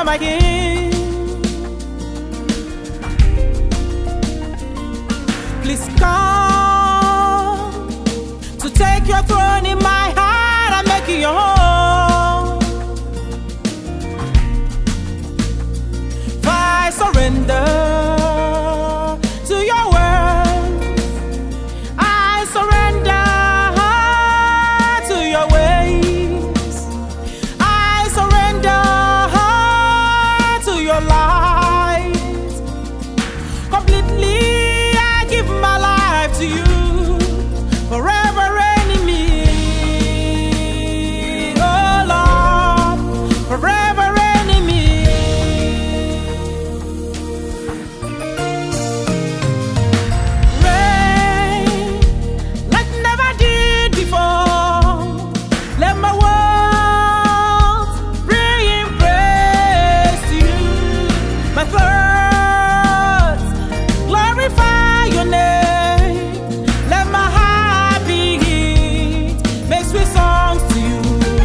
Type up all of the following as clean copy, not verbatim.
my King. Please come to take your throne in my heart and make it your home. For I surrender to your word. I surrender to your ways. I surrender to your light. Completely I give my life to you. Forever reigning me, oh Lord, forever reigning me. Reign like never did before. Let my words bring praise to you. My thoughts glorify your name. Let my heart beat, make sweet songs to you.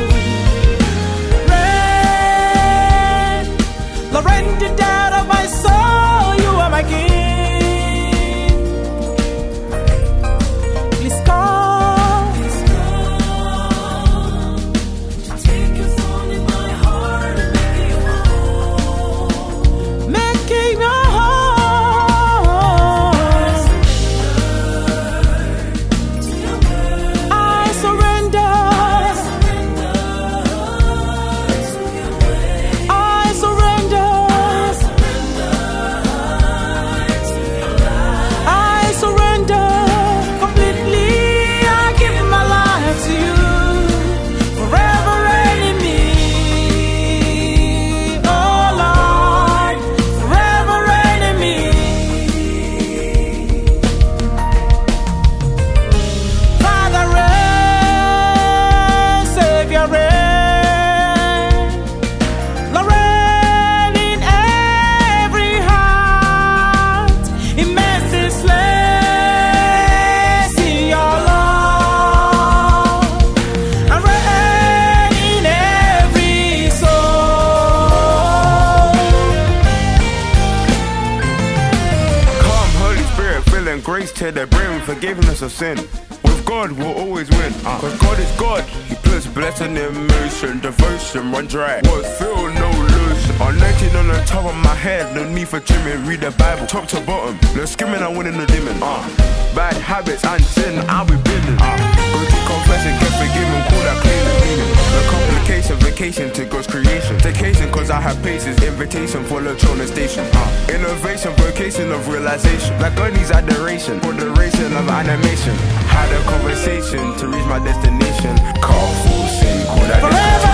Rain, Lord, rain the dead of my soul. You are my King. Please come, take your throne in my heart and make it your home. Make it your home. I surrender. I surrender. I surrender completely. I give my life to you. Forever reigning me, oh Lord, forever reigning me. Father, reign, Savior, reign. Lord, reign in every heart. Immerse this place in your love. And reign in every soul. Come, Holy Spirit, filling grace to the brim, forgiveness of sin. With God, we'll always win. Cause God is God. He puts blessing in motion, devotion run dry. What feel no lotion. Anointing on the top of my head, no need for trimming. Read the Bible, top to bottom. No skimming, I'm winning the dimming. Bad habits and sin, I'll be bending. Go to confession, get forgiven, call that cleaning, meaning. No complication, vacation to God's creation. Vacation cause I have patience, invitation for the throne station. Innovation, vocation of realization. Like God needs adoration, for the duration of animation. Had a conversation to reach my destination. Call full sin, call that Forever